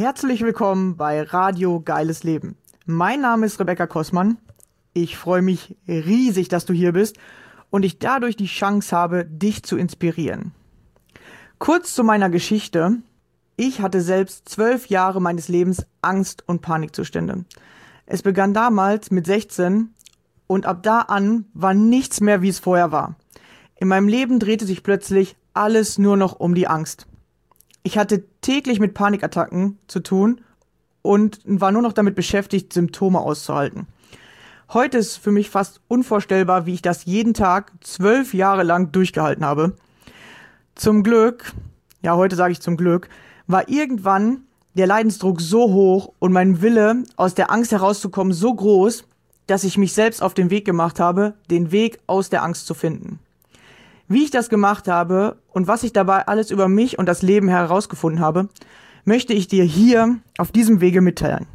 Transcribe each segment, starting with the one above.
Herzlich willkommen bei Radio Geiles Leben. Mein Name ist Rebecca Kossmann. Ich freue mich riesig, dass du hier bist und ich dadurch die Chance habe, dich zu inspirieren. Kurz zu meiner Geschichte. Ich hatte selbst 12 Jahre meines Lebens Angst- und Panikzustände. Es begann damals mit 16 und ab da an war nichts mehr, wie es vorher war. In meinem Leben drehte sich plötzlich alles nur noch um die Angst. Ich hatte täglich mit Panikattacken zu tun und war nur noch damit beschäftigt, Symptome auszuhalten. Heute ist für mich fast unvorstellbar, wie ich das jeden Tag 12 Jahre lang durchgehalten habe. Zum Glück, ja heute sage ich zum Glück, war irgendwann der Leidensdruck so hoch und mein Wille, aus der Angst herauszukommen, so groß, dass ich mich selbst auf den Weg gemacht habe, den Weg aus der Angst zu finden. Wie ich das gemacht habe und was ich dabei alles über mich und das Leben herausgefunden habe, möchte ich dir hier auf diesem Wege mitteilen.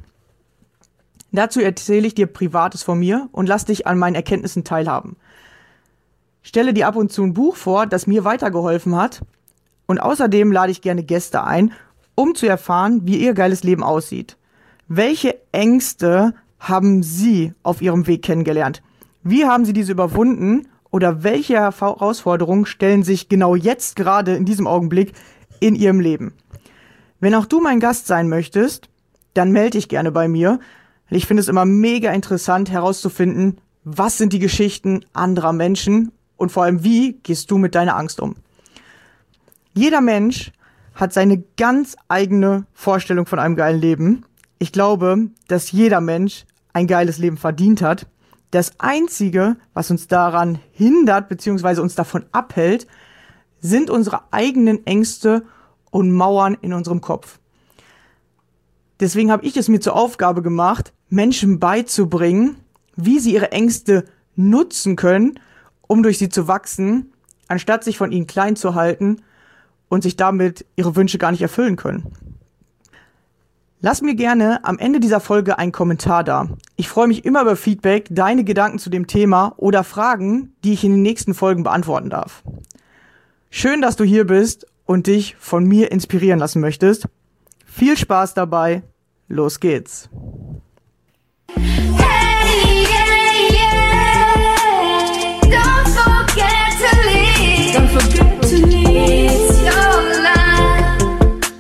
Dazu erzähle ich dir Privates von mir und lass dich an meinen Erkenntnissen teilhaben. Stelle dir ab und zu ein Buch vor, das mir weitergeholfen hat, und außerdem lade ich gerne Gäste ein, um zu erfahren, wie ihr geiles Leben aussieht. Welche Ängste haben Sie auf Ihrem Weg kennengelernt? Wie haben Sie diese überwunden? Oder welche Herausforderungen stellen sich genau jetzt gerade in diesem Augenblick in Ihrem Leben? Wenn auch du mein Gast sein möchtest, dann melde dich gerne bei mir. Ich finde es immer mega interessant herauszufinden, was sind die Geschichten anderer Menschen und vor allem, wie gehst du mit deiner Angst um? Jeder Mensch hat seine ganz eigene Vorstellung von einem geilen Leben. Ich glaube, dass jeder Mensch ein geiles Leben verdient hat. Das Einzige, was uns daran hindert bzw. uns davon abhält, sind unsere eigenen Ängste und Mauern in unserem Kopf. Deswegen habe ich es mir zur Aufgabe gemacht, Menschen beizubringen, wie sie ihre Ängste nutzen können, um durch sie zu wachsen, anstatt sich von ihnen klein zu halten und sich damit ihre Wünsche gar nicht erfüllen können. Lass mir gerne am Ende dieser Folge einen Kommentar da. Ich freue mich immer über Feedback, deine Gedanken zu dem Thema oder Fragen, die ich in den nächsten Folgen beantworten darf. Schön, dass du hier bist und dich von mir inspirieren lassen möchtest. Viel Spaß dabei. Los geht's. Hey, yeah, yeah. Don't forget to leave. Don't forget to leave your life.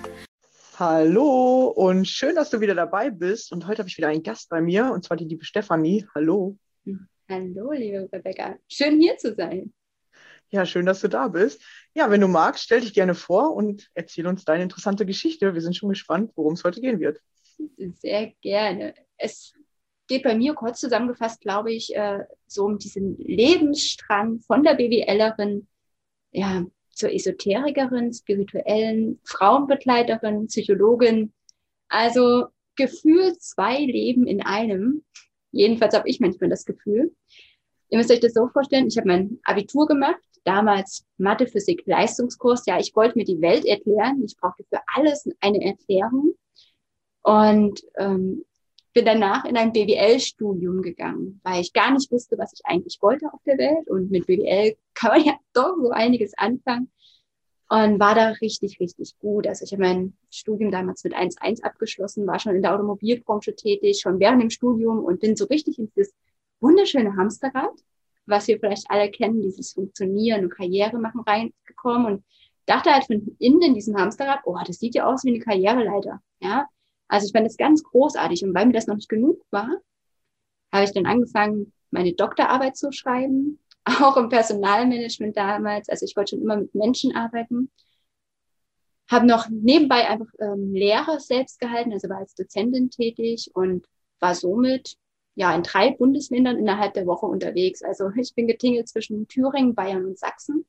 Hallo und schön, dass du wieder dabei bist. Und heute habe ich wieder einen Gast bei mir, und zwar die liebe Stefanie. Hallo. Hallo, liebe Rebecca. Schön hier zu sein. Ja, schön, dass du da bist. Ja, wenn du magst, stell dich gerne vor und erzähl uns deine interessante Geschichte. Wir sind schon gespannt, worum es heute gehen wird. Sehr gerne. Es geht bei mir kurz zusammengefasst, glaube ich, so um diesen Lebensstrang von der BWLerin, ja, zur Esoterikerin, spirituellen Frauenbegleiterin, Psychologin. Also gefühlt 2 Leben in einem. Jedenfalls habe ich manchmal das Gefühl. Ihr müsst euch das so vorstellen, ich habe mein Abitur gemacht, damals Mathe, Physik, Leistungskurs. Ja, ich wollte mir die Welt erklären. Ich brauchte für alles eine Erklärung. Und bin danach in ein BWL-Studium gegangen, weil ich gar nicht wusste, was ich eigentlich wollte auf der Welt. Und mit BWL kann man ja doch so einiges anfangen. Und war da richtig, richtig gut. Also ich habe mein Studium damals mit 1,1 abgeschlossen, war schon in der Automobilbranche tätig, schon während dem Studium und bin so richtig in dieses wunderschöne Hamsterrad, was wir vielleicht alle kennen, dieses Funktionieren und Karriere machen reingekommen und dachte halt von innen in diesem Hamsterrad, oh, das sieht ja aus wie eine Karriereleiter. Ja, also ich fand das ganz großartig und weil mir das noch nicht genug war, habe ich dann angefangen, meine Doktorarbeit zu schreiben, auch im Personalmanagement damals. Also ich wollte schon immer mit Menschen arbeiten. Habe noch nebenbei einfach Lehre selbst gehalten, also war als Dozentin tätig und war somit ja in 3 Bundesländern innerhalb der Woche unterwegs. Also ich bin getingelt zwischen Thüringen, Bayern und Sachsen.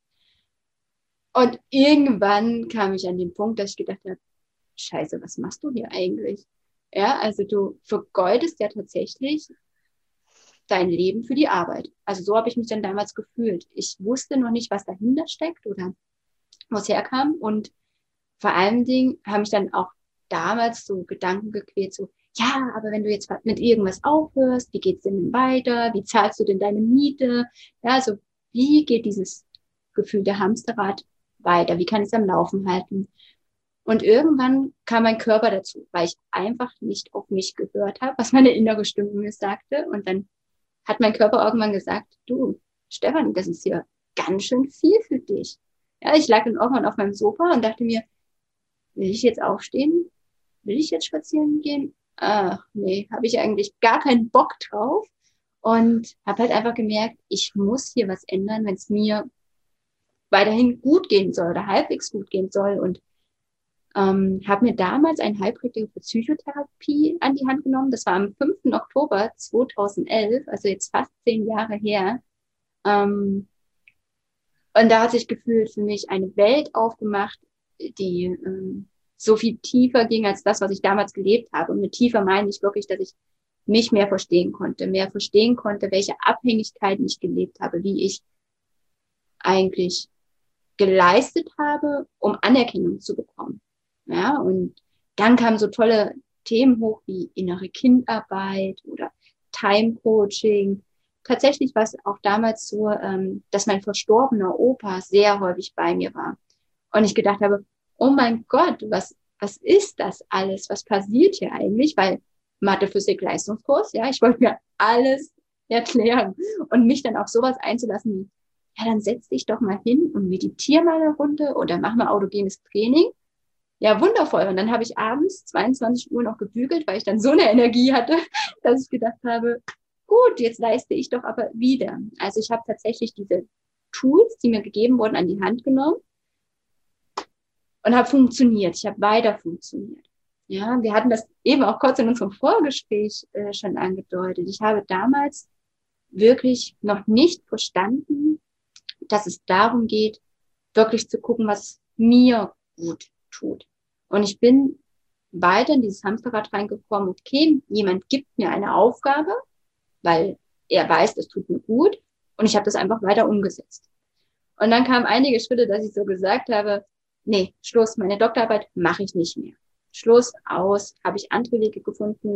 Und irgendwann kam ich an den Punkt, dass ich gedacht habe, Scheiße, was machst du hier eigentlich? Ja, also du vergeudest ja tatsächlich dein Leben für die Arbeit. Also so habe ich mich dann damals gefühlt. Ich wusste noch nicht, was dahinter steckt oder wo es herkam. Und vor allen Dingen haben mich dann auch damals so Gedanken gequält, so, ja, aber wenn du jetzt mit irgendwas aufhörst, wie geht's denn weiter? Wie zahlst du denn deine Miete? Ja, also wie geht dieses Gefühl der Hamsterrad weiter? Wie kann ich es am Laufen halten? Und irgendwann kam mein Körper dazu, weil ich einfach nicht auf mich gehört habe, was meine innere Stimme mir sagte. Und dann hat mein Körper irgendwann gesagt, du, Stefanie, das ist hier ganz schön viel für dich. Ja, ich lag dann irgendwann auf meinem Sofa und dachte mir, will ich jetzt aufstehen? Will ich jetzt spazieren gehen? Ach, nee, habe ich eigentlich gar keinen Bock drauf. Und habe halt einfach gemerkt, ich muss hier was ändern, wenn es mir weiterhin gut gehen soll oder halbwegs gut gehen soll. Und habe mir damals ein Heilpraktiker für Psychotherapie an die Hand genommen. Das war am 5. Oktober 2011, also jetzt fast 10 Jahre her. Und da hat sich gefühlt für mich eine Welt aufgemacht, die so viel tiefer ging als das, was ich damals gelebt habe. Und mit tiefer meine ich wirklich, dass ich mich mehr verstehen konnte, welche Abhängigkeiten ich gelebt habe, wie ich eigentlich geleistet habe, um Anerkennung zu bekommen. Ja, und dann kamen so tolle Themen hoch wie innere Kindarbeit oder Time Coaching. Tatsächlich war es auch damals so, dass mein verstorbener Opa sehr häufig bei mir war. Und ich gedacht habe, oh mein Gott, was ist das alles? Was passiert hier eigentlich? Weil Mathe, Physik, Leistungskurs, ja, ich wollte mir alles erklären und mich dann auf sowas einzulassen wie, ja, dann setz dich doch mal hin und meditiere mal eine Runde oder mach mal autogenes Training. Ja, wundervoll. Und dann habe ich abends 22 Uhr noch gebügelt, weil ich dann so eine Energie hatte, dass ich gedacht habe, gut, jetzt leiste ich doch aber wieder. Also ich habe tatsächlich diese Tools, die mir gegeben wurden, an die Hand genommen und habe funktioniert. Ich habe weiter funktioniert. Ja, wir hatten das eben auch kurz in unserem Vorgespräch schon angedeutet. Ich habe damals wirklich noch nicht verstanden, dass es darum geht, wirklich zu gucken, was mir gut tut. Und ich bin weiter in dieses Hamsterrad reingekommen, okay, jemand gibt mir eine Aufgabe, weil er weiß, das tut mir gut, und ich habe das einfach weiter umgesetzt. Und dann kamen einige Schritte, dass ich so gesagt habe, nee, Schluss, meine Doktorarbeit mache ich nicht mehr. Schluss, aus, habe ich andere Wege gefunden,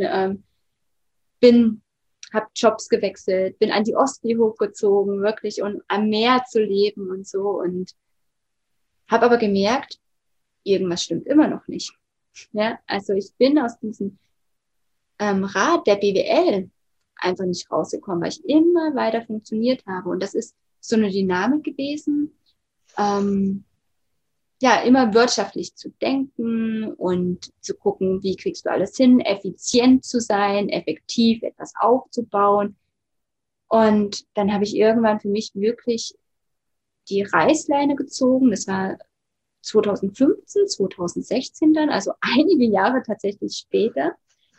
habe Jobs gewechselt, bin an die Ostsee hochgezogen, wirklich, um am Meer zu leben und so, und habe aber gemerkt, irgendwas stimmt immer noch nicht. Ja, also ich bin aus diesem Rad der BWL einfach nicht rausgekommen, weil ich immer weiter funktioniert habe. Und das ist so eine Dynamik gewesen, ja, immer wirtschaftlich zu denken und zu gucken, wie kriegst du alles hin, effizient zu sein, effektiv etwas aufzubauen. Und dann habe ich irgendwann für mich wirklich die Reißleine gezogen. Das war 2015, 2016 dann, also einige Jahre tatsächlich später,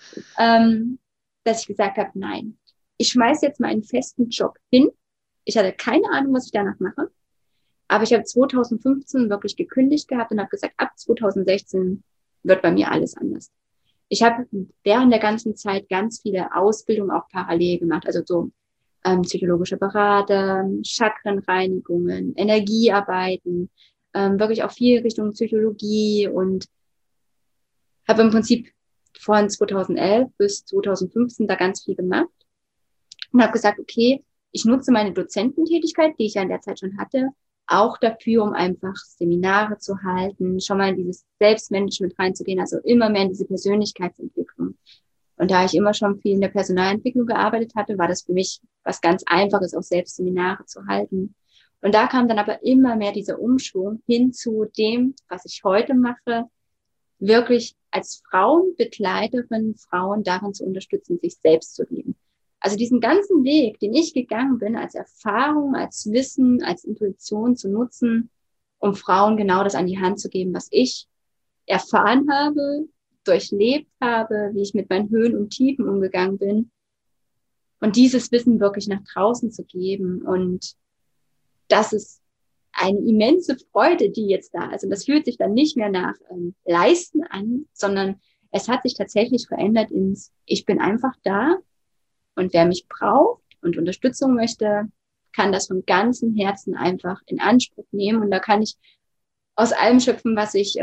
dass ich gesagt habe, nein, ich schmeiße jetzt meinen festen Job hin. Ich hatte keine Ahnung, was ich danach mache. Aber ich habe 2015 wirklich gekündigt gehabt und habe gesagt, ab 2016 wird bei mir alles anders. Ich habe während der ganzen Zeit ganz viele Ausbildungen auch parallel gemacht, also so psychologische Berater, Chakrenreinigungen, Energiearbeiten, wirklich auch viel Richtung Psychologie, und habe im Prinzip von 2011 bis 2015 da ganz viel gemacht und habe gesagt, okay, ich nutze meine Dozententätigkeit, die ich ja in der Zeit schon hatte, auch dafür, um einfach Seminare zu halten, schon mal in dieses Selbstmanagement reinzugehen, also immer mehr in diese Persönlichkeitsentwicklung. Und da ich immer schon viel in der Personalentwicklung gearbeitet hatte, war das für mich was ganz Einfaches, auch selbst Seminare zu halten. Und da kam dann aber immer mehr dieser Umschwung hin zu dem, was ich heute mache, wirklich als Frauenbegleiterin Frauen darin zu unterstützen, sich selbst zu lieben. Also diesen ganzen Weg, den ich gegangen bin, als Erfahrung, als Wissen, als Intuition zu nutzen, um Frauen genau das an die Hand zu geben, was ich erfahren habe, durchlebt habe, wie ich mit meinen Höhen und Tiefen umgegangen bin, und dieses Wissen wirklich nach draußen zu geben. Und das ist eine immense Freude, die jetzt da ist. Also das fühlt sich dann nicht mehr nach Leisten an, sondern es hat sich tatsächlich verändert ins, ich bin einfach da, und wer mich braucht und Unterstützung möchte, kann das von ganzem Herzen einfach in Anspruch nehmen. Und da kann ich aus allem schöpfen, was ich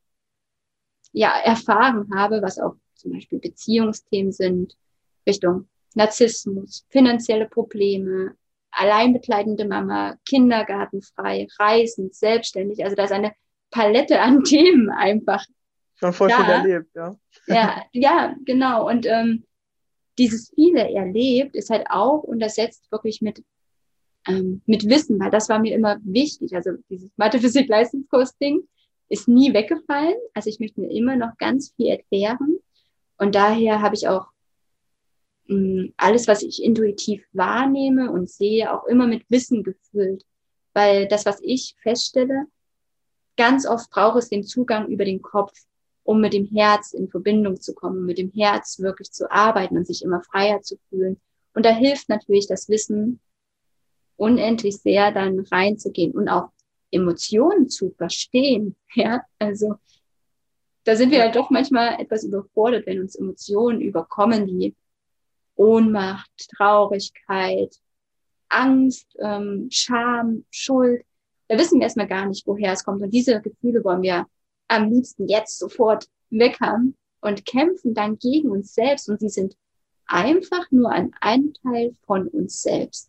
erfahren habe, was auch zum Beispiel Beziehungsthemen sind, Richtung Narzissmus, finanzielle Probleme, alleinbegleitende Mama, kindergartenfrei, reisend, selbstständig. Also da ist eine Palette an Themen einfach Schon voll viel da, erlebt, ja. ja, genau. Und dieses viele erlebt ist halt auch untersetzt wirklich mit Wissen, weil das war mir immer wichtig. Also dieses Mathe-Physik-Leistungskurs-Ding ist nie weggefallen. Also ich möchte mir immer noch ganz viel erklären. Und daher habe ich auch alles, was ich intuitiv wahrnehme und sehe, auch immer mit Wissen gefüllt. Weil das, was ich feststelle, ganz oft braucht es den Zugang über den Kopf, um mit dem Herz in Verbindung zu kommen, um mit dem Herz wirklich zu arbeiten und sich immer freier zu fühlen. Und da hilft natürlich das Wissen unendlich sehr, dann reinzugehen und auch Emotionen zu verstehen. Ja, also da sind wir Ja. ja doch manchmal etwas überfordert, wenn uns Emotionen überkommen, wie Ohnmacht, Traurigkeit, Angst, Scham, Schuld. Da wissen wir erstmal gar nicht, woher es kommt. Und diese Gefühle wollen wir am liebsten jetzt sofort weg haben und kämpfen dann gegen uns selbst. Und sie sind einfach nur ein Anteil von uns selbst.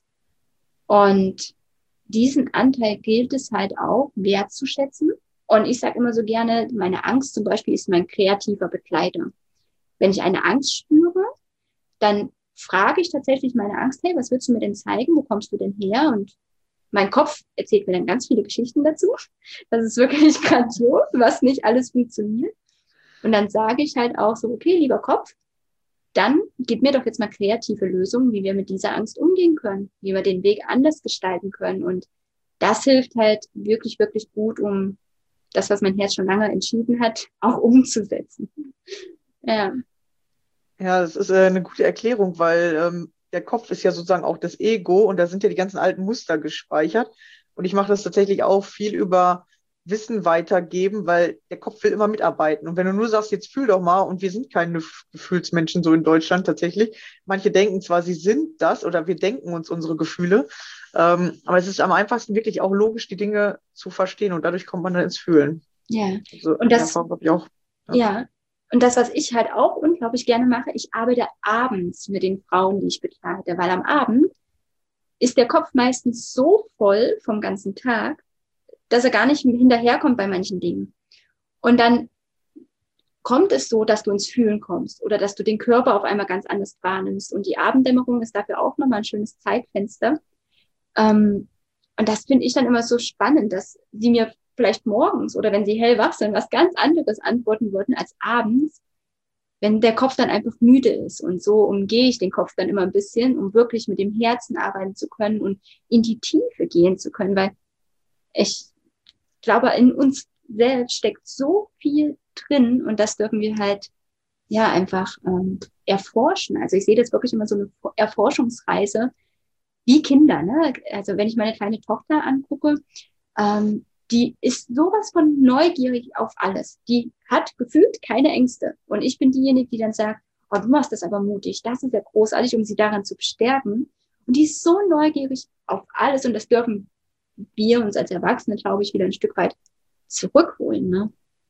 Und diesen Anteil gilt es halt auch wertzuschätzen. Und ich sage immer so gerne, meine Angst zum Beispiel ist mein kreativer Begleiter. Wenn ich eine Angst spüre, dann frage ich tatsächlich meine Angst, hey, was willst du mir denn zeigen? Wo kommst du denn her? Und mein Kopf erzählt mir dann ganz viele Geschichten dazu. Das ist wirklich grandios, was nicht alles funktioniert. Und dann sage ich halt auch so, okay, lieber Kopf, dann gib mir doch jetzt mal kreative Lösungen, wie wir mit dieser Angst umgehen können, wie wir den Weg anders gestalten können. Und das hilft halt wirklich, wirklich gut, um das, was mein Herz schon lange entschieden hat, auch umzusetzen. Ja. Ja, das ist eine gute Erklärung, weil der Kopf ist ja sozusagen auch das Ego und da sind ja die ganzen alten Muster gespeichert. Und ich mache das tatsächlich auch viel über Wissen weitergeben, weil der Kopf will immer mitarbeiten. Und wenn du nur sagst, jetzt fühl doch mal, und wir sind keine Gefühlsmenschen so in Deutschland tatsächlich. Manche denken zwar, sie sind das oder wir denken uns unsere Gefühle, aber es ist am einfachsten wirklich auch logisch, die Dinge zu verstehen und dadurch kommt man dann ins Fühlen. Ja. Also, Und die das, Erfahrung habe ich auch. ja. Und das, was ich halt auch unglaublich gerne mache, ich arbeite abends mit den Frauen, die ich begleite, weil am Abend ist der Kopf meistens so voll vom ganzen Tag, dass er gar nicht hinterherkommt bei manchen Dingen. Und dann kommt es so, dass du ins Fühlen kommst oder dass du den Körper auf einmal ganz anders wahrnimmst. Und die Abenddämmerung ist dafür auch nochmal ein schönes Zeitfenster. Und das finde ich dann immer so spannend, dass sie mir vielleicht morgens oder wenn sie hellwach sind, was ganz anderes antworten würden als abends, wenn der Kopf dann einfach müde ist. Und so umgehe ich den Kopf dann immer ein bisschen, um wirklich mit dem Herzen arbeiten zu können und in die Tiefe gehen zu können, weil ich glaube, in uns selbst steckt so viel drin und das dürfen wir halt ja einfach erforschen. Also ich sehe das wirklich immer so eine Erforschungsreise wie Kinder, ne? Also wenn ich meine kleine Tochter angucke, die ist sowas von neugierig auf alles. Die hat gefühlt keine Ängste. Und ich bin diejenige, die dann sagt, oh, du machst das aber mutig, das ist ja großartig, um sie daran zu bestärken. Und die ist so neugierig auf alles und das dürfen wir uns als Erwachsene, glaube ich, wieder ein Stück weit zurückholen, ne?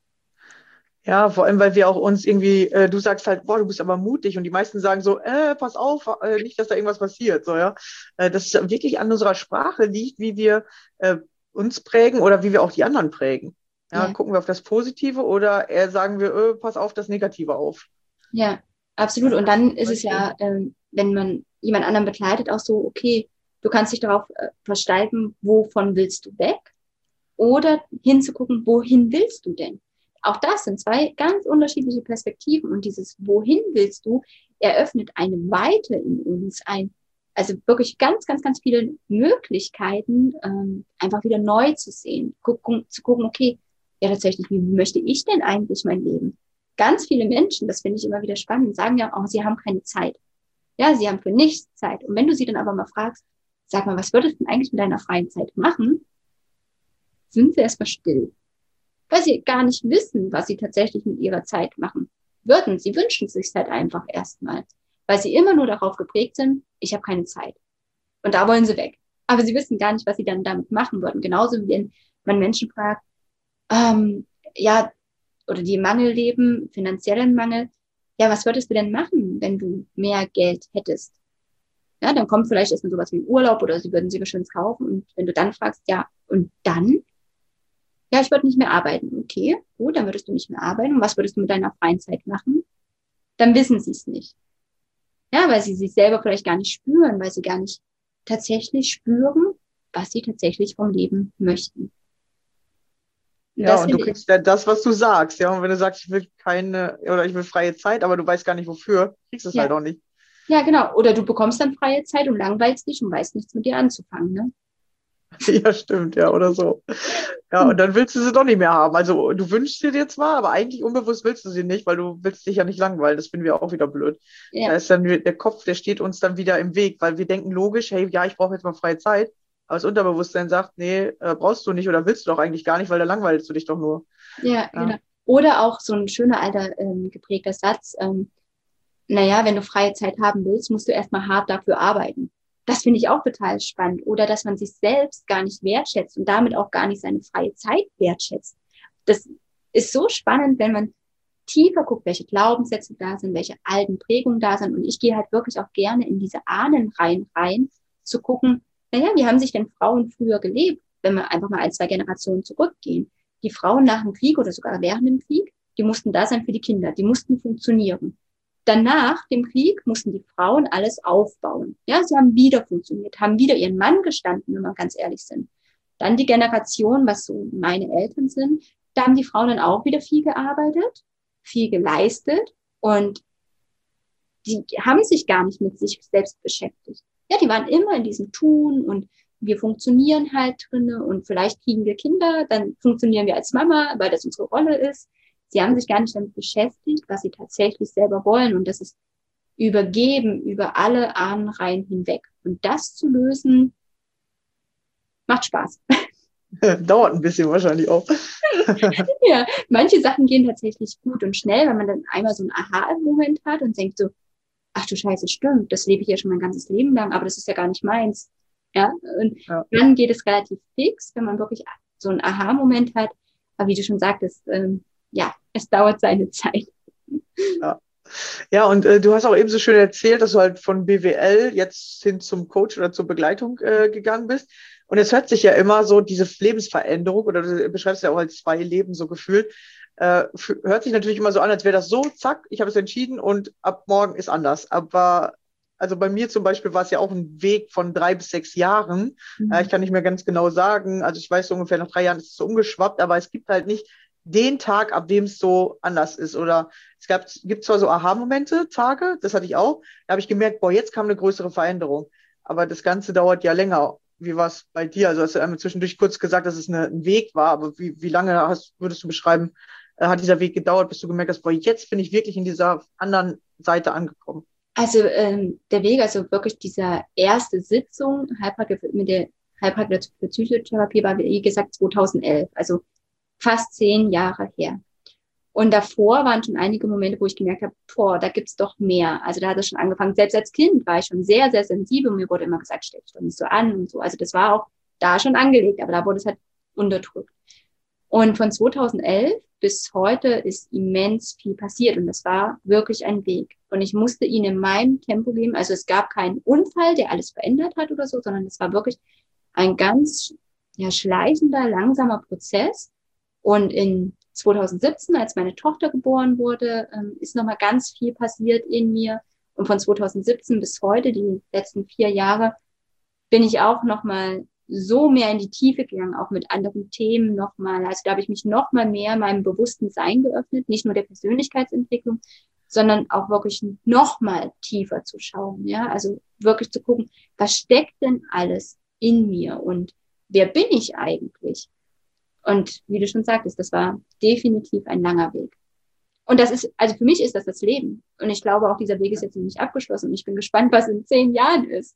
Ja, vor allem, weil wir auch uns irgendwie, du sagst halt, boah, du bist aber mutig und die meisten sagen so, pass auf, nicht, dass da irgendwas passiert, so, ja. Dass es wirklich an unserer Sprache liegt, wie wir uns prägen oder wie wir auch die anderen prägen. Ja, Ja. gucken wir auf das Positive oder eher sagen wir, pass auf das Negative auf. Ja, absolut. Und dann ist es ja, wenn man jemand anderen begleitet, auch so, okay, du kannst dich darauf versteifen, wovon willst du weg? Oder hinzugucken, wohin willst du denn? Auch das sind zwei ganz unterschiedliche Perspektiven. Und dieses Wohin willst du eröffnet eine Weite in uns, also wirklich ganz, ganz, ganz viele Möglichkeiten, einfach wieder neu zu sehen. Zu gucken, okay, ja tatsächlich, wie möchte ich denn eigentlich mein Leben? Ganz viele Menschen, das finde ich immer wieder spannend, sagen ja auch, sie haben keine Zeit. Ja, sie haben für nichts Zeit. Und wenn du sie dann aber mal fragst, sag mal, was würdest du denn eigentlich mit deiner freien Zeit machen? Sind sie erstmal still. Weil sie gar nicht wissen, was sie tatsächlich mit ihrer Zeit machen würden. Sie wünschen es sich halt einfach erstmal. Weil sie immer nur darauf geprägt sind, ich habe keine Zeit. Und da wollen sie weg. Aber sie wissen gar nicht, was sie dann damit machen würden. Genauso wie wenn man Menschen fragt, ja, oder die Mangel leben, finanziellen Mangel, ja, was würdest du denn machen, wenn du mehr Geld hättest? Ja, dann kommt vielleicht erstmal sowas wie Urlaub oder sie würden sich was Schönes kaufen. Und wenn du dann fragst, ja, und dann? Ja, ich würde nicht mehr arbeiten. Okay, gut, dann würdest du nicht mehr arbeiten. Und was würdest du mit deiner freien Zeit machen? Dann wissen sie es nicht. Ja, weil sie sich selber vielleicht gar nicht spüren, weil sie gar nicht tatsächlich spüren, was sie tatsächlich vom Leben möchten. Und Ja, das und du finde ich, kriegst ja das, was du sagst. Ja, und wenn du sagst, ich will keine, oder ich will freie Zeit, aber du weißt gar nicht wofür, kriegst du es ja, halt auch nicht. ja, genau. Oder du bekommst dann freie Zeit und langweilst dich und weißt nichts mit dir anzufangen, ne? Ja, stimmt, ja, oder so. Ja, und dann willst du sie doch nicht mehr haben. Also du wünschst sie dir zwar, aber eigentlich unbewusst willst du sie nicht, weil du willst dich ja nicht langweilen. Das finden wir auch wieder blöd. Da Ja, ist dann der Kopf, der steht uns dann wieder im Weg, weil wir denken logisch, hey, ja, ich brauche jetzt mal freie Zeit. Aber das Unterbewusstsein sagt, nee, brauchst du nicht oder willst du doch eigentlich gar nicht, weil da langweilst du dich doch nur. ja, Ja, genau. Oder auch so ein schöner alter geprägter Satz, naja, wenn du freie Zeit haben willst, musst du erstmal hart dafür arbeiten. Das finde ich auch total spannend. Oder dass man sich selbst gar nicht wertschätzt und damit auch gar nicht seine freie Zeit wertschätzt. Das ist so spannend, wenn man tiefer guckt, welche Glaubenssätze da sind, welche alten Prägungen da sind. Und ich gehe halt wirklich auch gerne in diese Ahnenreihen rein, zu gucken, naja, wie haben sich denn Frauen früher gelebt, wenn wir einfach mal 1, 2 Generationen zurückgehen. Die Frauen nach dem Krieg oder sogar während dem Krieg, die mussten da sein für die Kinder, die mussten funktionieren. Danach dem Krieg mussten die Frauen alles aufbauen. Ja, sie haben wieder funktioniert, haben wieder ihren Mann gestanden, wenn wir ganz ehrlich sind. Dann die Generation, was so meine Eltern sind, da haben die Frauen dann auch wieder viel gearbeitet, viel geleistet und die haben sich gar nicht mit sich selbst beschäftigt. Ja, die waren immer in diesem Tun und wir funktionieren halt drinne und vielleicht kriegen wir Kinder, dann funktionieren wir als Mama, weil das unsere Rolle ist. Sie haben sich gar nicht damit beschäftigt, was sie tatsächlich selber wollen. Und das ist übergeben über alle Ahnenreihen hinweg. Und das zu lösen, macht Spaß. dauert ein bisschen wahrscheinlich auch. Ja, manche Sachen gehen tatsächlich gut und schnell, wenn man dann einmal so einen Aha-Moment hat und denkt so, ach du Scheiße, stimmt, das lebe ich ja schon mein ganzes Leben lang, aber das ist ja gar nicht meins. Ja, und Ja. dann geht es relativ fix, wenn man wirklich so einen Aha-Moment hat. Aber wie du schon sagtest, ja, es dauert seine Zeit. Ja, und du hast auch eben so schön erzählt, dass du halt von BWL jetzt hin zum Coach oder zur Begleitung gegangen bist. Und es hört sich ja immer so, diese Lebensveränderung, oder du beschreibst ja auch als 2 Leben so gefühlt, hört sich natürlich immer so an, als wäre das so, zack, ich habe es entschieden und ab morgen ist anders. Aber also bei mir zum Beispiel war es ja auch ein Weg von 3 bis 6 Jahren. Ich kann nicht mehr ganz genau sagen, also ich weiß so ungefähr nach 3 Jahren ist es so umgeschwappt, aber es gibt halt nicht den Tag, ab dem es so anders ist. Oder gibt zwar so Aha-Momente, Tage, das hatte ich auch, da habe ich gemerkt, boah, jetzt kam eine größere Veränderung. Aber das Ganze dauert ja länger. Wie war es bei dir? Also hast du einmal zwischendurch kurz gesagt, dass es ein Weg war, aber wie lange würdest du beschreiben, hat dieser Weg gedauert, bis du gemerkt hast, boah, jetzt bin ich wirklich in dieser anderen Seite angekommen? Also der Weg, also wirklich dieser erste Sitzung mit der Heilpraktiker für Psychotherapie war, wie gesagt, 2011, also fast 10 Jahre her. Und davor waren schon einige Momente, wo ich gemerkt habe, boah, da gibt's doch mehr. Also da hat es schon angefangen. Selbst als Kind war ich schon sehr, sehr sensibel. Mir wurde immer gesagt, stell dich doch nicht so an und so. Also das war auch da schon angelegt, aber da wurde es halt unterdrückt. Und von 2011 bis heute ist immens viel passiert und das war wirklich ein Weg. Und ich musste ihn in meinem Tempo gehen. Also es gab keinen Unfall, der alles verändert hat oder so, sondern es war wirklich ein ganz schleichender, langsamer Prozess. Und in 2017, als meine Tochter geboren wurde, ist nochmal ganz viel passiert in mir. Und von 2017 bis heute, die letzten 4 Jahre, bin ich auch nochmal so mehr in die Tiefe gegangen, auch mit anderen Themen nochmal. Also da habe ich mich nochmal mehr meinem bewussten Sein geöffnet, nicht nur der Persönlichkeitsentwicklung, sondern auch wirklich nochmal tiefer zu schauen. Ja, also wirklich zu gucken, was steckt denn alles in mir und wer bin ich eigentlich? Und wie du schon sagtest, das war definitiv ein langer Weg. Und das ist, also für mich ist das Leben. Und ich glaube auch, dieser Weg ist jetzt noch nicht abgeschlossen. Und ich bin gespannt, was in 10 Jahren ist.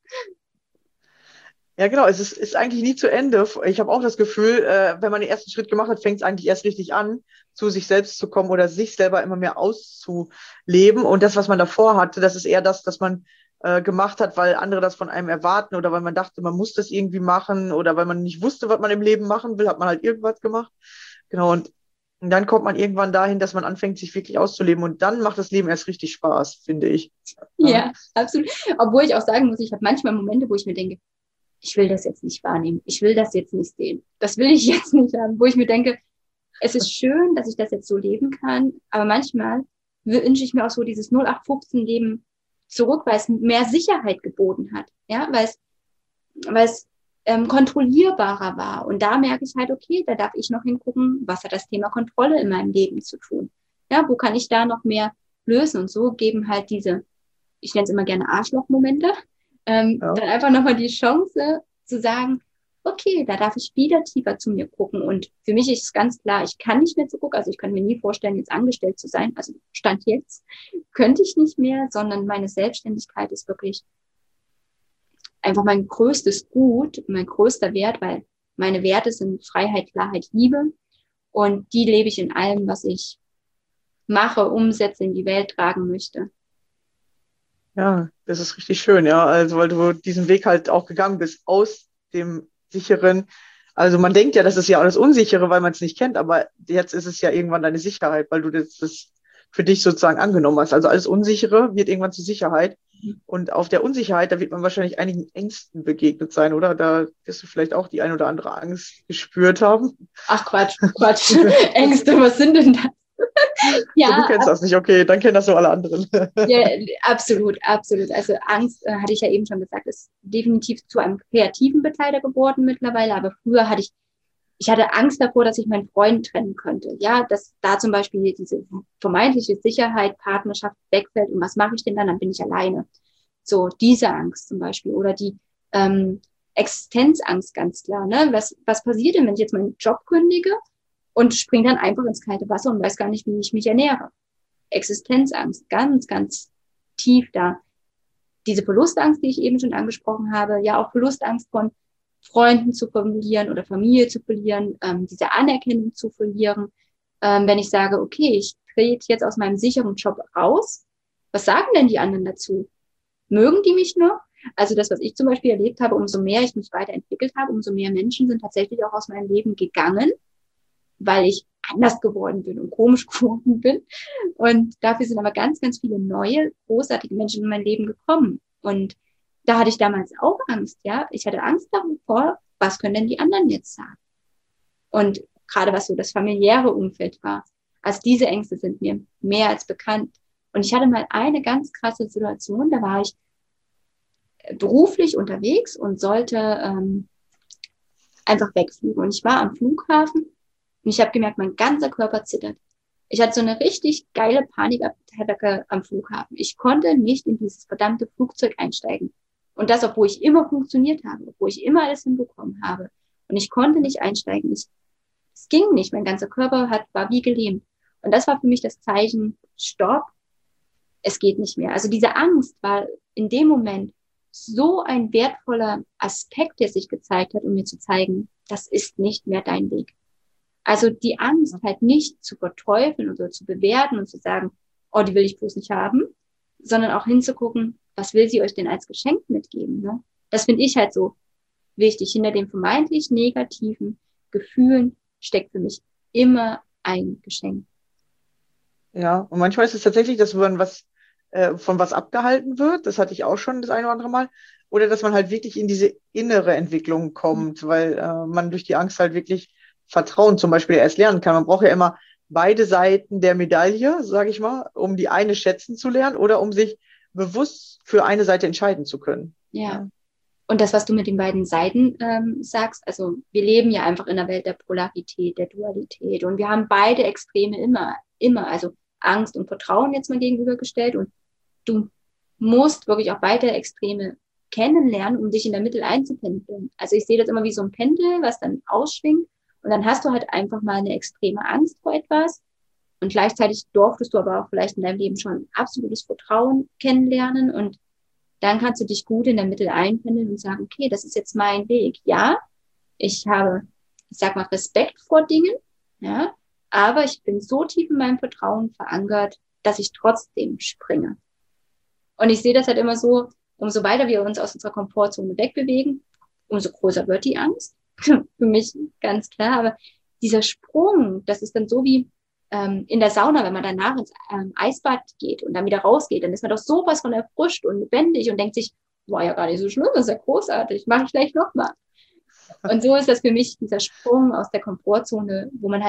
Ja, genau, es ist eigentlich nie zu Ende. Ich habe auch das Gefühl, wenn man den ersten Schritt gemacht hat, fängt es eigentlich erst richtig an, zu sich selbst zu kommen oder sich selber immer mehr auszuleben. Und das, was man davor hatte, das ist eher das, dass man gemacht hat, weil andere das von einem erwarten oder weil man dachte, man muss das irgendwie machen oder weil man nicht wusste, was man im Leben machen will, hat man halt irgendwas gemacht. Genau, und dann kommt man irgendwann dahin, dass man anfängt, sich wirklich auszuleben und dann macht das Leben erst richtig Spaß, finde ich. Ja, absolut. Obwohl ich auch sagen muss, ich habe manchmal Momente, wo ich mir denke, ich will das jetzt nicht wahrnehmen, ich will das jetzt nicht sehen, das will ich jetzt nicht haben, wo ich mir denke, es ist schön, dass ich das jetzt so leben kann, aber manchmal wünsche ich mir auch so dieses 0815-Leben zurück, weil es mehr Sicherheit geboten hat, ja, weil es kontrollierbarer war. Und da merke ich halt, okay, da darf ich noch hingucken, was hat das Thema Kontrolle in meinem Leben zu tun? Ja, wo kann ich da noch mehr lösen? Und so geben halt diese, ich nenne es immer gerne Arschloch-Momente, dann einfach nochmal die Chance zu sagen, okay, da darf ich wieder tiefer zu mir gucken. Und für mich ist es ganz klar, ich kann nicht mehr zurück. Also ich kann mir nie vorstellen, jetzt angestellt zu sein. Also Stand jetzt könnte ich nicht mehr, sondern meine Selbstständigkeit ist wirklich einfach mein größtes Gut, mein größter Wert, weil meine Werte sind Freiheit, Klarheit, Liebe. Und die lebe ich in allem, was ich mache, umsetze, in die Welt tragen möchte. Ja, das ist richtig schön, ja. Also, weil du diesen Weg halt auch gegangen bist aus dem Sicheren. Also, man denkt ja, das ist ja alles Unsichere, weil man es nicht kennt, aber jetzt ist es ja irgendwann deine Sicherheit, weil du das für dich sozusagen angenommen hast. Also, alles Unsichere wird irgendwann zur Sicherheit. Und auf der Unsicherheit, da wird man wahrscheinlich einigen Ängsten begegnet sein, oder? Da wirst du vielleicht auch die ein oder andere Angst gespürt haben. Ach Quatsch. Ängste, was sind denn das? Ja, du kennst das nicht, okay, dann kennen das so alle anderen. Ja, absolut. Also Angst, hatte ich ja eben schon gesagt, ist definitiv zu einem kreativen Begleiter geworden mittlerweile, aber früher hatte ich hatte Angst davor, dass ich meinen Freund trennen könnte. Ja, dass da zum Beispiel diese vermeintliche Sicherheit, Partnerschaft wegfällt und was mache ich denn dann? Dann bin ich alleine. So, diese Angst zum Beispiel oder die Existenzangst ganz klar. Ne? Was passiert denn, wenn ich jetzt meinen Job kündige und springe dann einfach ins kalte Wasser und weiß gar nicht, wie ich mich ernähre? Existenzangst, ganz, ganz tief da. Diese Verlustangst, die ich eben schon angesprochen habe, ja auch Verlustangst von Freunden zu verlieren oder Familie zu verlieren, diese Anerkennung zu verlieren. Wenn ich sage, okay, ich trete jetzt aus meinem sicheren Job raus, was sagen denn die anderen dazu? Mögen die mich noch? Also das, was ich zum Beispiel erlebt habe, umso mehr ich mich weiterentwickelt habe, umso mehr Menschen sind tatsächlich auch aus meinem Leben gegangen, weil ich anders geworden bin und komisch geworden bin. Und dafür sind aber ganz, ganz viele neue, großartige Menschen in mein Leben gekommen. Und da hatte ich damals auch Angst, ja. Ich hatte Angst davor, was können denn die anderen jetzt sagen? Und gerade was so das familiäre Umfeld war. Also diese Ängste sind mir mehr als bekannt. Und ich hatte mal eine ganz krasse Situation, da war ich beruflich unterwegs und sollte einfach wegfliegen. Und ich war am Flughafen und ich habe gemerkt, mein ganzer Körper zittert. Ich hatte so eine richtig geile Panikattacke am Flughafen. Ich konnte nicht in dieses verdammte Flugzeug einsteigen. Und das, obwohl ich immer funktioniert habe, obwohl ich immer alles hinbekommen habe. Und ich konnte nicht einsteigen. Es ging nicht. Mein ganzer Körper war wie gelähmt. Und das war für mich das Zeichen, stopp, es geht nicht mehr. Also diese Angst war in dem Moment so ein wertvoller Aspekt, der sich gezeigt hat, um mir zu zeigen, das ist nicht mehr dein Weg. Also die Angst halt nicht zu verteufeln oder zu bewerten und zu sagen, oh, die will ich bloß nicht haben, sondern auch hinzugucken, was will sie euch denn als Geschenk mitgeben? Ne? Das finde ich halt so wichtig. Hinter den vermeintlich negativen Gefühlen steckt für mich immer ein Geschenk. Ja, und manchmal ist es tatsächlich, dass man von was abgehalten wird. Das hatte ich auch schon das eine oder andere Mal. Oder dass man halt wirklich in diese innere Entwicklung kommt, weil man durch die Angst halt wirklich Vertrauen zum Beispiel erst lernen kann. Man braucht ja immer beide Seiten der Medaille, sage ich mal, um die eine schätzen zu lernen oder um sich bewusst für eine Seite entscheiden zu können. Ja. Und das, was du mit den beiden Seiten sagst, also wir leben ja einfach in einer Welt der Polarität, der Dualität und wir haben beide Extreme immer, also Angst und Vertrauen jetzt mal gegenübergestellt und du musst wirklich auch beide Extreme kennenlernen, um dich in der Mitte einzupendeln. Also ich sehe das immer wie so ein Pendel, was dann ausschwingt und dann hast du halt einfach mal eine extreme Angst vor etwas und gleichzeitig durftest du aber auch vielleicht in deinem Leben schon absolutes Vertrauen kennenlernen und dann kannst du dich gut in der Mitte einpendeln und sagen, okay, das ist jetzt mein Weg. Ja, ich habe, ich sag mal, Respekt vor Dingen, ja, aber ich bin so tief in meinem Vertrauen verankert, dass ich trotzdem springe. Und ich sehe das halt immer so, umso weiter wir uns aus unserer Komfortzone wegbewegen, umso größer wird die Angst. Für mich ganz klar, aber dieser Sprung, das ist dann so wie in der Sauna, wenn man danach ins Eisbad geht und dann wieder rausgeht, dann ist man doch sowas von erfrischt und lebendig und denkt sich, war ja gar nicht so schlimm, das ist ja großartig, mache ich gleich nochmal. Und so ist das für mich, dieser Sprung aus der Komfortzone, wo man halt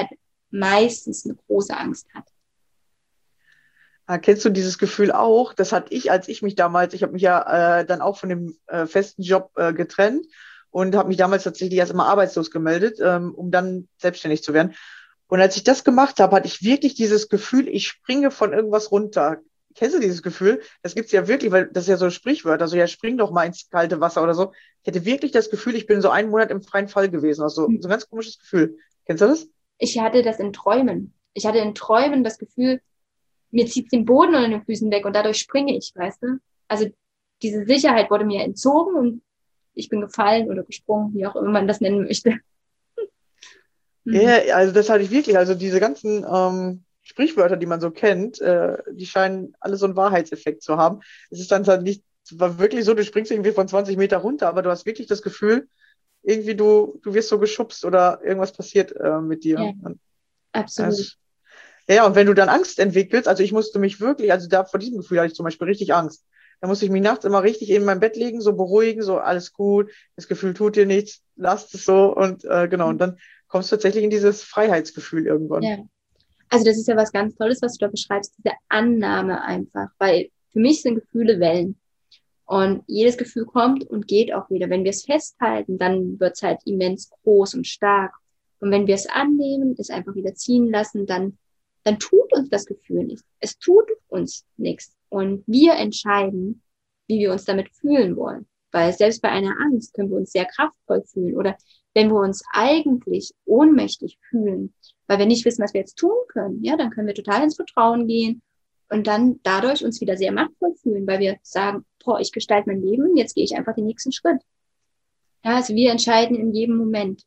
meistens eine große Angst hat. Kennst du dieses Gefühl auch? Das hatte ich, als ich mich damals, ich habe mich ja dann auch von dem festen Job getrennt und habe mich damals tatsächlich erst mal arbeitslos gemeldet, um dann selbstständig zu werden. Und als ich das gemacht habe, hatte ich wirklich dieses Gefühl, ich springe von irgendwas runter. Kennst du dieses Gefühl? Das gibt's ja wirklich, weil das ist ja so ein Sprichwort, also ja, spring doch mal ins kalte Wasser oder so. Ich hätte wirklich das Gefühl, ich bin so einen Monat im freien Fall gewesen. Also so ein ganz komisches Gefühl. Kennst du das? Ich hatte das in Träumen. Ich hatte in Träumen das Gefühl, mir zieht den Boden unter den Füßen weg und dadurch springe ich, weißt du? Also diese Sicherheit wurde mir entzogen und ich bin gefallen oder gesprungen, wie auch immer man das nennen möchte. Ja, also das hatte ich wirklich. Also diese ganzen Sprichwörter, die man so kennt, die scheinen alle so einen Wahrheitseffekt zu haben. Es ist dann halt nicht, es war wirklich so, du springst irgendwie von 20 Meter runter, aber du hast wirklich das Gefühl, irgendwie du wirst so geschubst oder irgendwas passiert mit dir. Ja, Und, absolut. ja, und wenn du dann Angst entwickelst, also ich musste mich wirklich, also da vor diesem Gefühl hatte ich zum Beispiel richtig Angst. Da musste ich mich nachts immer richtig in mein Bett legen, so beruhigen, so alles gut, das Gefühl tut dir nichts, lasst es so und genau. Und dann kommst du tatsächlich in dieses Freiheitsgefühl irgendwann. Ja. Also das ist ja was ganz Tolles, was du da beschreibst, diese Annahme einfach, weil für mich sind Gefühle Wellen und jedes Gefühl kommt und geht auch wieder. Wenn wir es festhalten, dann wird es halt immens groß und stark. Und wenn wir es annehmen, es einfach wieder ziehen lassen, dann tut uns das Gefühl nichts. Es tut uns nichts. Und wir entscheiden, wie wir uns damit fühlen wollen. Weil selbst bei einer Angst können wir uns sehr kraftvoll fühlen. Oder wenn wir uns eigentlich ohnmächtig fühlen, weil wir nicht wissen, was wir jetzt tun können, ja, dann können wir total ins Vertrauen gehen und dann dadurch uns wieder sehr machtvoll fühlen, weil wir sagen, boah, ich gestalte mein Leben, jetzt gehe ich einfach den nächsten Schritt. Ja, also wir entscheiden in jedem Moment.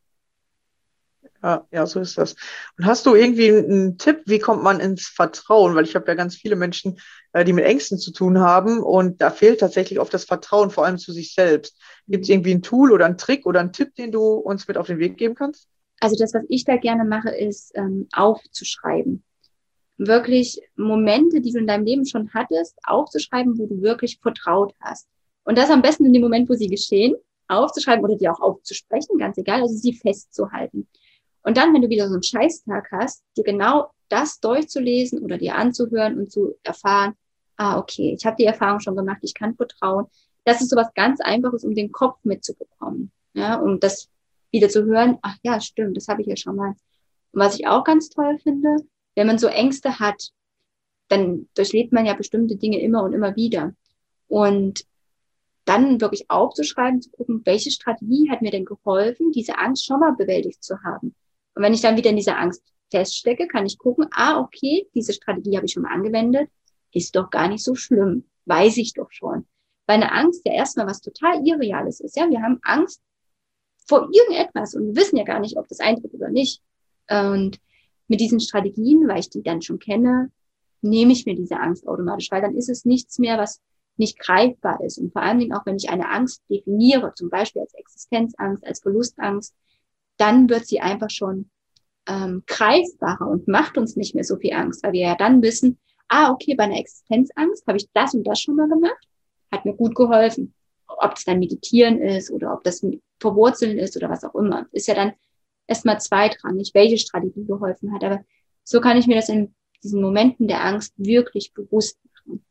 Ja, so ist das. Und hast du irgendwie einen Tipp, wie kommt man ins Vertrauen? Weil ich habe ja ganz viele Menschen, die mit Ängsten zu tun haben und da fehlt tatsächlich oft das Vertrauen, vor allem zu sich selbst. Gibt es irgendwie ein Tool oder einen Trick oder einen Tipp, den du uns mit auf den Weg geben kannst? Also das, was ich da gerne mache, ist aufzuschreiben. Wirklich Momente, die du in deinem Leben schon hattest, aufzuschreiben, wo du wirklich vertraut hast. Und das am besten in dem Moment, wo sie geschehen, aufzuschreiben oder die auch aufzusprechen, ganz egal, also sie festzuhalten. Und dann, wenn du wieder so einen Scheißtag hast, dir genau das durchzulesen oder dir anzuhören und zu erfahren, okay, ich habe die Erfahrung schon gemacht, ich kann vertrauen. Das ist so was ganz Einfaches, um den Kopf mitzubekommen. Ja, um das wieder zu hören, ach ja, stimmt, das habe ich ja schon mal. Und was ich auch ganz toll finde, wenn man so Ängste hat, dann durchlebt man ja bestimmte Dinge immer und immer wieder. Und dann wirklich aufzuschreiben, zu gucken, welche Strategie hat mir denn geholfen, diese Angst schon mal bewältigt zu haben. Und wenn ich dann wieder in dieser Angst feststecke, kann ich gucken, okay, diese Strategie habe ich schon mal angewendet, ist doch gar nicht so schlimm, weiß ich doch schon. Weil eine Angst ja erstmal was total Irreales ist. Ja, wir haben Angst vor irgendetwas und wir wissen ja gar nicht, ob das eintritt oder nicht. Und mit diesen Strategien, weil ich die dann schon kenne, nehme ich mir diese Angst automatisch, weil dann ist es nichts mehr, was nicht greifbar ist. Und vor allen Dingen auch, wenn ich eine Angst definiere, zum Beispiel als Existenzangst, als Verlustangst, dann wird sie einfach schon greifbarer und macht uns nicht mehr so viel Angst, weil wir ja dann wissen, okay, bei einer Existenzangst habe ich das und das schon mal gemacht, hat mir gut geholfen. Ob das dann Meditieren ist oder ob das Verwurzeln ist oder was auch immer, ist ja dann erstmal zweitrangig, welche Strategie geholfen hat. Aber so kann ich mir das in diesen Momenten der Angst wirklich bewusst machen.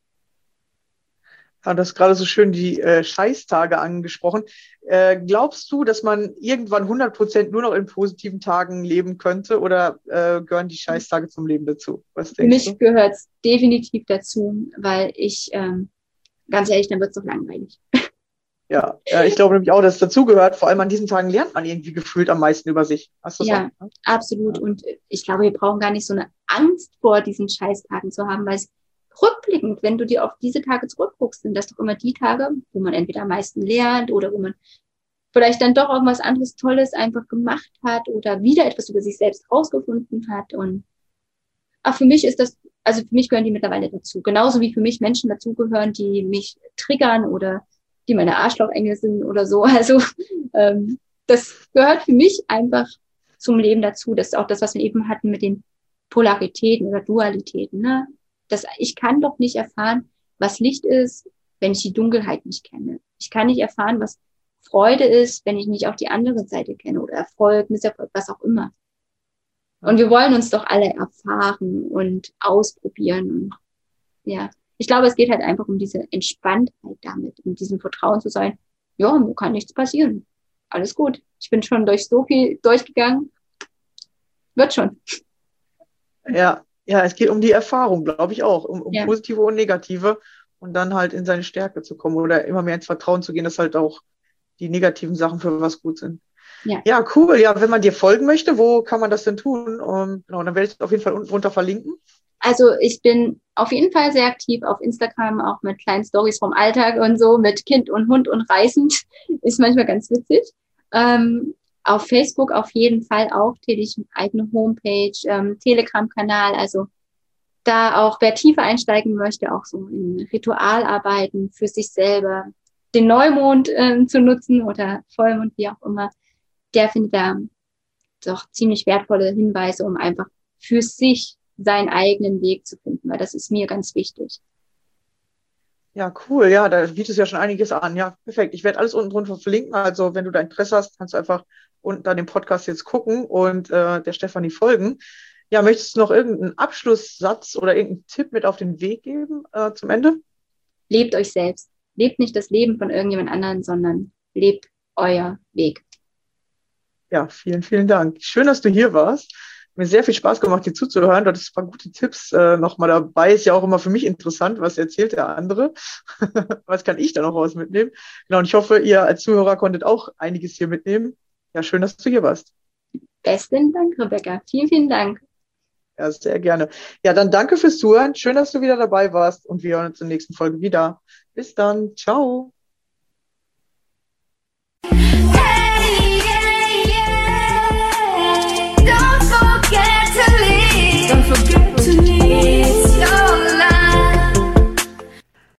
Ja, du hast gerade so schön die Scheißtage angesprochen. Glaubst du, dass man irgendwann 100% nur noch in positiven Tagen leben könnte oder gehören die Scheißtage zum Leben dazu? Was Für denkst du? mich gehört es definitiv dazu, weil ich, ganz ehrlich, dann wird es doch langweilig. Ja, ich glaube nämlich auch, dass es dazugehört. Vor allem an diesen Tagen lernt man irgendwie gefühlt am meisten über sich. Hast du das Ja, auch? absolut. Ja. Und ich glaube, wir brauchen gar nicht so eine Angst vor diesen Scheißtagen zu haben, weil es rückblickend, wenn du dir auf diese Tage zurückguckst, sind das doch immer die Tage, wo man entweder am meisten lernt oder wo man vielleicht dann doch auch was anderes Tolles einfach gemacht hat oder wieder etwas über sich selbst rausgefunden hat. Und für mich ist das, also für mich gehören die mittlerweile dazu. Genauso wie für mich Menschen dazugehören, die mich triggern oder die meine Arschlochengel sind oder so. Also das gehört für mich einfach zum Leben dazu. Das ist auch das, was wir eben hatten mit den Polaritäten oder Dualitäten. Ne? Ich kann doch nicht erfahren, was Licht ist, wenn ich die Dunkelheit nicht kenne. Ich kann nicht erfahren, was Freude ist, wenn ich nicht auch die andere Seite kenne oder Erfolg, Misserfolg, was auch immer. Und wir wollen uns doch alle erfahren und ausprobieren. Ja, ich glaube, es geht halt einfach um diese Entspanntheit damit, um diesem Vertrauen zu sein. Ja, mir kann nichts passieren. Alles gut. Ich bin schon durch so viel durchgegangen. Wird schon. Ja, ja, es geht um die Erfahrung, glaube ich auch, um Ja. positive und negative und dann halt in seine Stärke zu kommen oder immer mehr ins Vertrauen zu gehen, dass halt auch die negativen Sachen für was gut sind. Ja. Ja, cool. Ja, wenn man dir folgen möchte, wo kann man das denn tun? Genau, dann werde ich es auf jeden Fall unten drunter verlinken. Also ich bin auf jeden Fall sehr aktiv auf Instagram, auch mit kleinen Stories vom Alltag und so, mit Kind und Hund und reißend. Ist manchmal ganz witzig. Auf Facebook auf jeden Fall auch, tätig eigene Homepage, Telegram-Kanal, also da auch, wer tiefer einsteigen möchte, auch so in Ritualarbeiten für sich selber, den Neumond zu nutzen oder Vollmond, wie auch immer, der findet da doch ziemlich wertvolle Hinweise, um einfach für sich seinen eigenen Weg zu finden, weil das ist mir ganz wichtig. Ja, cool. Ja, da bietet es ja schon einiges an. Ja, perfekt. Ich werde alles unten drunter verlinken. Also, wenn du da Interesse hast, kannst du einfach unten an dem Podcast jetzt gucken und der Stefanie folgen. Ja, möchtest du noch irgendeinen Abschlusssatz oder irgendeinen Tipp mit auf den Weg geben zum Ende? Lebt euch selbst. Lebt nicht das Leben von irgendjemand anderen, sondern lebt euer Weg. Ja, vielen, vielen Dank. Schön, dass du hier warst. Mir sehr viel Spaß gemacht, dir zuzuhören. Du hattest ein paar gute Tipps nochmal dabei. Ist ja auch immer für mich interessant, was erzählt der andere. Was kann ich da noch raus mitnehmen? Genau, und ich hoffe, ihr als Zuhörer konntet auch einiges hier mitnehmen. Ja, schön, dass du hier warst. Besten Dank, Rebecca. Vielen, vielen Dank. Ja, sehr gerne. Ja, dann danke fürs Zuhören. Schön, dass du wieder dabei warst und wir hören uns in der nächsten Folge wieder. Bis dann. Ciao.